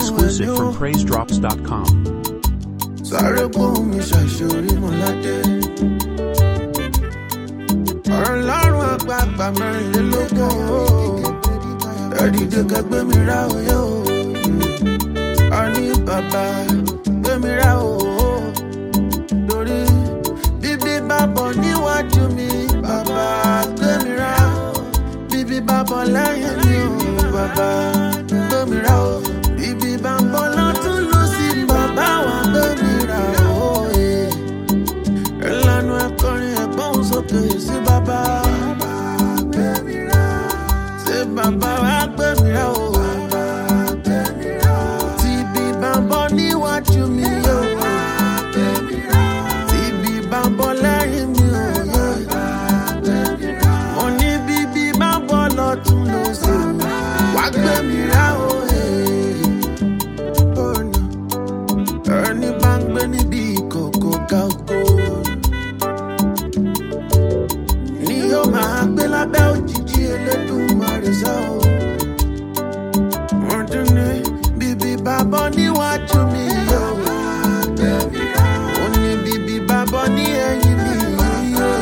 Exclusive from PraiseDrops.com. Sáré gbóhùn mi ṣàṣorí mọ́ládé. Ọ̀rọ̀ lọ́rùn àgbààgbà mẹ́rìnlélógún o. Ẹ̀dìdè kẹgbẹ́ mi rá òye o. Ọ̀ní bàbá gbé mi rá o. Lórí bíbí bàbọ̀ níwájú mi, bàbá gbé mi rá. Bíbí bàbọ̀ lẹ́yìn mi o, bàbá gbé mi rá o. Bíbí bàbọ̀ lọ́tún lósì, bàbá wa gbé mi rá o. Ẹlẹ́nu ẹ̀kọrin ẹ̀gbọ́n sókè sí bàbá. Gbé mi rá. Ṣé bàbá wa gbé mi rá o? Tíbi bàbọ̀ níwájú mi o. Tíbi bàbọ̀ lẹ́yìn mi o. Mo ní bíbí bàbọ̀ lọ́tún lósì, wá gbé mi rá o. Ẹni bá ń gbé níbi ìkòkò kákó ni yóò máa gbé lábẹ́ òjìji Elédùmarè sá o. Wọ́n tún ní bíbí bàbọ̀ níwájú mi yóò. Ó ní bíbí bàbọ̀ ní ẹ̀yìn mi yóò.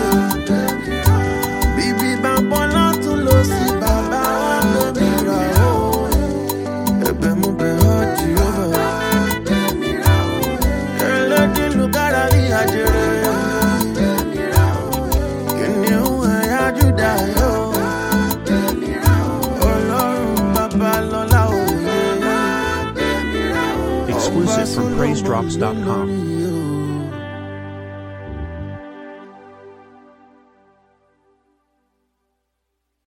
Bíbí bàbọ̀ lọ́tún lósì, bàbá wa gbé mi rà o. Ẹ̀bẹ̀ mo bẹ̀ ọ́ Jèhófà. Exclusive from PraiseDrops.com.